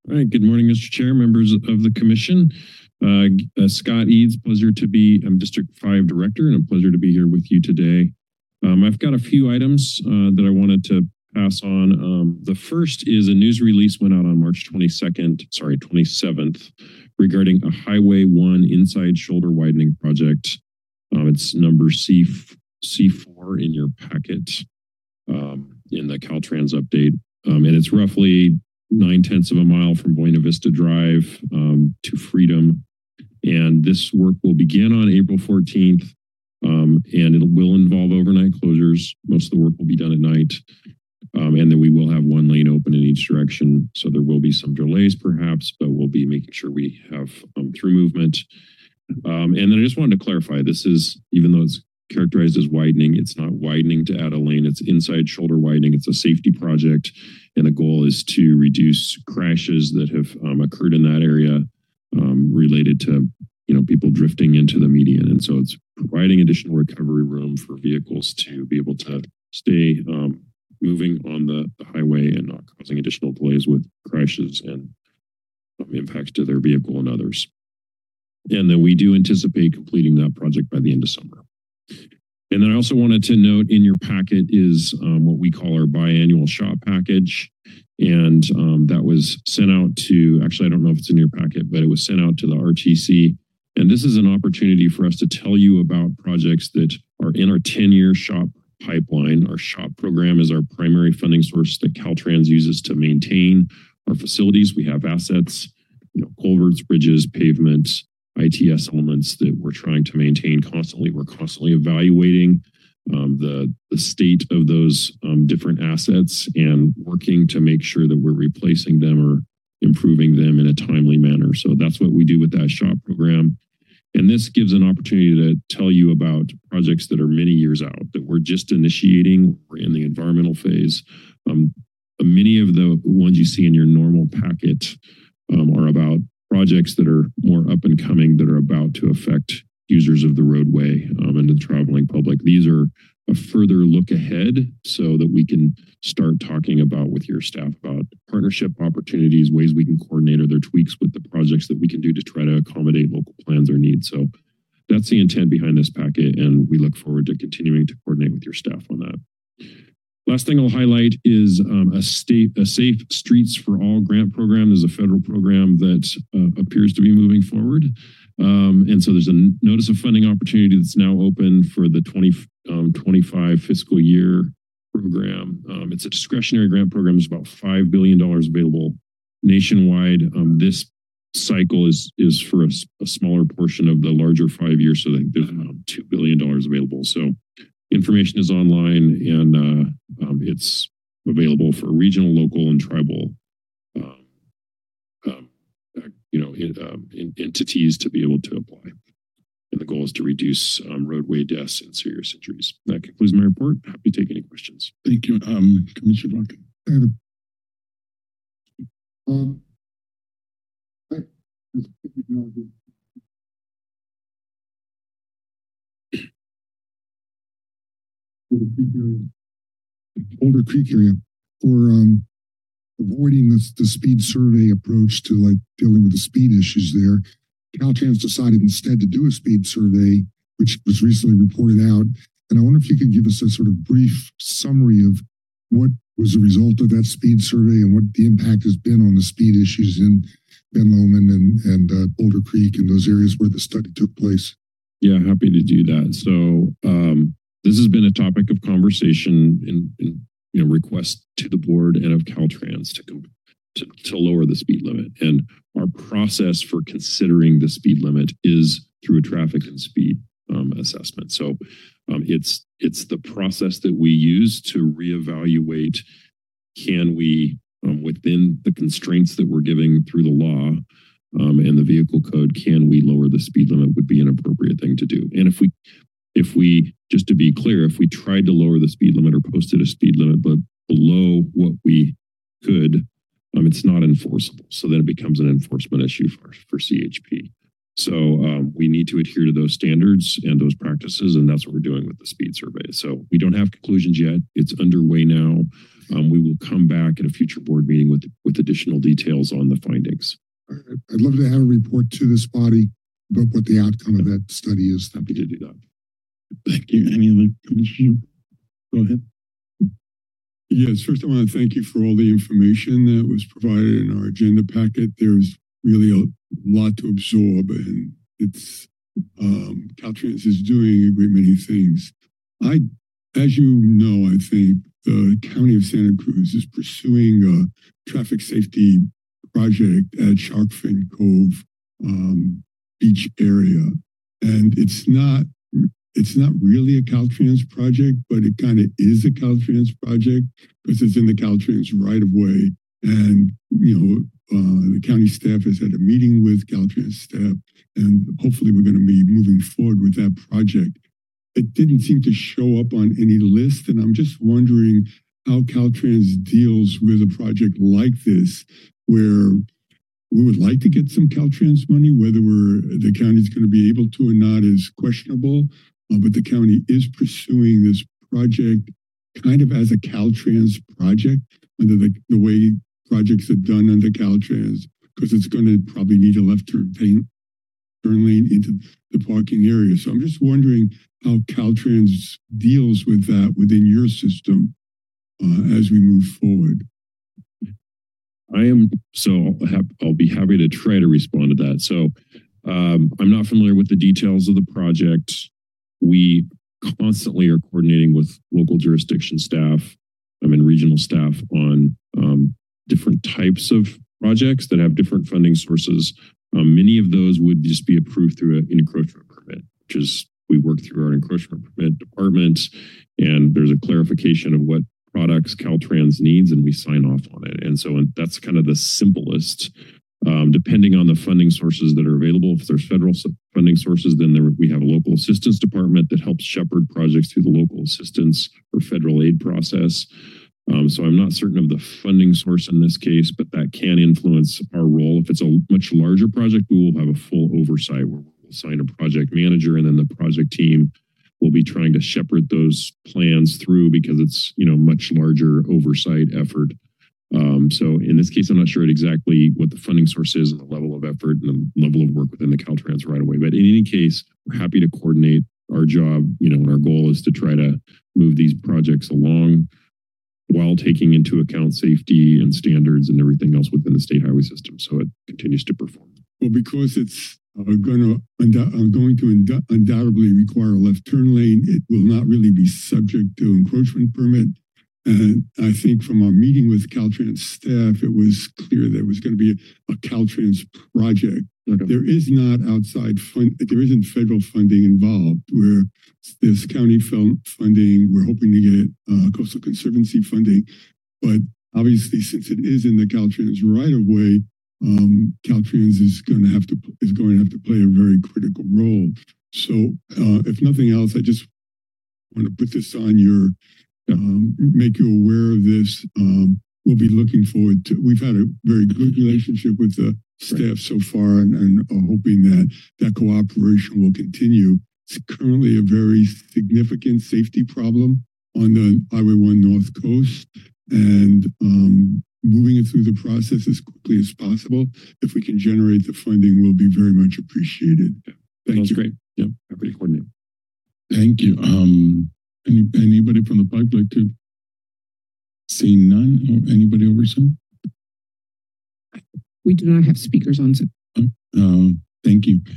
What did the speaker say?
All right. Good morning, Mr. Chair, members of the commission. Scott Eads, pleasure to be, I'm District 5 Director, and a pleasure to be here with you today. I've got a few items that I wanted to pass on. The first is a news release went out on March 27th, regarding a Highway 1 inside shoulder widening project. It's number C4 in your packet in the Caltrans update. And it's roughly 9/10 of a mile from Buena Vista Drive to Freedom. And this work will begin on April 14th, and it will involve overnight closures. Most of the work will be done at night. And then we will have one lane open in each direction. So there will be some delays perhaps, but we'll be making sure we have through movement. And then I just wanted to clarify, this is, even though it's characterized as widening, it's not widening to add a lane, it's inside shoulder widening. It's a safety project, and the goal is to reduce crashes that have occurred in that area related to people drifting into the median. And so it's providing additional recovery room for vehicles to be able to stay moving on the highway and not causing additional delays with crashes and impacts to their vehicle and others. And then we do anticipate completing that project by the end of summer. And then I also wanted to note in your packet is what we call our biannual shop package. And that was sent out to, actually, I don't know if it's in your packet, but it was sent out to the RTC. And this is an opportunity for us to tell you about projects that are in our 10-year shop pipeline. Our shop program is our primary funding source that Caltrans uses to maintain our facilities. We have assets, culverts, bridges, pavements, ITS elements that we're trying to maintain constantly. We're constantly evaluating the state of those different assets and working to make sure that we're replacing them or improving them in a timely manner. So that's what we do with that shop program. And this gives an opportunity to tell you about projects that are many years out, that we're just initiating. We're in the environmental phase. Many of the ones you see in your normal packet are about projects that are more up and coming, that are about to affect users of the roadway and the traveling public. These are a further look ahead so that we can start talking about with your staff about partnership opportunities, ways we can coordinate, or there tweaks with the projects that we can do to try to accommodate local plans or needs. So that's the intent behind this packet, and we look forward to continuing to coordinate with your staff on that. Last thing I'll highlight is a Safe Streets for All grant program. There's a federal program that appears to be moving forward. And so there's a notice of funding opportunity that's now open for the 2025 fiscal year program. It's a discretionary grant program. There's about $5 billion available nationwide. This cycle is for a smaller portion of the larger 5 years. So there's about $2 billion available. So information is online, and it's available for regional, local, and tribal entities to be able to apply. And the goal is to reduce roadway deaths and serious injuries. That concludes my report. Happy to take any questions. Thank you, Commissioner Larkin. Boulder Creek area for avoiding the speed survey approach to like dealing with the speed issues there. Caltrans decided instead to do a speed survey, which was recently reported out. And I wonder if you could give us a sort of brief summary of what was the result of that speed survey and what the impact has been on the speed issues in Ben Lomond and Boulder Creek and those areas where the study took place. Yeah, happy to do that. So this has been a topic of conversation in request to the board and of Caltrans to lower the speed limit. And our process for considering the speed limit is through a traffic and speed assessment. So it's the process that we use to reevaluate, can we, within the constraints that we're giving through the law and the vehicle code, can we lower the speed limit would be an appropriate thing to do. And if we, just to be clear, if we tried to lower the speed limit or posted a speed limit but below what we could, it's not enforceable. So then it becomes an enforcement issue for CHP. So we need to adhere to those standards and those practices, and that's what we're doing with the speed survey. So we don't have conclusions yet. It's underway now. We will come back at a future board meeting with additional details on the findings. I'd love to have a report to this body about what the outcome of that study is. Happy to do that. Thank you. Any other commissioner? Go ahead. Yes, first I want to thank you for all the information that was provided in our agenda packet. There's really a lot to absorb, and it's Caltrans is doing a great many things. As you know, I think the County of Santa Cruz is pursuing a traffic safety project at Shark Fin Cove beach area, and it's not really a Caltrans project, but it kind of is a Caltrans project because it's in the Caltrans right of way. And, the county staff has had a meeting with Caltrans staff, and hopefully we're going to be moving forward with that project. It didn't seem to show up on any list, and I'm just wondering how Caltrans deals with a project like this, where we would like to get some Caltrans money. Whether the county's going to be able to or not is questionable. But the county is pursuing this project kind of as a Caltrans project under the way projects are done under Caltrans, because it's going to probably need a left turn lane into the parking area. So I'm just wondering how Caltrans deals with that within your system as we move forward. I'll be happy to try to respond to that. So I'm not familiar with the details of the project. We constantly are coordinating with local jurisdiction staff and regional staff on different types of projects that have different funding sources. Many of those would just be approved through an encroachment permit, which is we work through our encroachment permit department, and there's a clarification of what products Caltrans needs, and we sign off on it. And so that's kind of the simplest. Depending on the funding sources that are available, if there's federal funding sources, then we have a local assistance department that helps shepherd projects through the local assistance or federal aid process. So I'm not certain of the funding source in this case, but that can influence our role. If it's a much larger project, we will have a full oversight where we'll assign a project manager, and then the project team will be trying to shepherd those plans through because it's much larger oversight effort. So in this case, I'm not sure exactly what the funding source is and the level of effort and the level of work within the Caltrans right away. But in any case, we're happy to coordinate our job, and our goal is to try to move these projects along while taking into account safety and standards and everything else within the state highway system. So it continues to perform. Well, because it's going to undoubtedly require a left turn lane, it will not really be subject to encroachment permit. And I think from our meeting with Caltrans staff, it was clear there was going to be a Caltrans project. Okay. There is not there isn't federal funding involved. Where there's county funding, we're hoping to get Coastal Conservancy funding, but obviously since it is in the Caltrans right of way, Caltrans is going to have to play a very critical role. So if nothing else, I just want to put this on your. Make you aware of this. We'll be looking forward to. We've had a very good relationship with the staff so far, and are hoping that cooperation will continue. It's currently a very significant safety problem on the Highway 1 North Coast, and moving it through the process as quickly as possible. If we can generate the funding, will be very much appreciated. Thank you. Great. Yeah, happy to coordinate. Thank you. Anybody from the public like to see none? Or anybody over Zoom? We do not have speakers on Zoom. Thank you.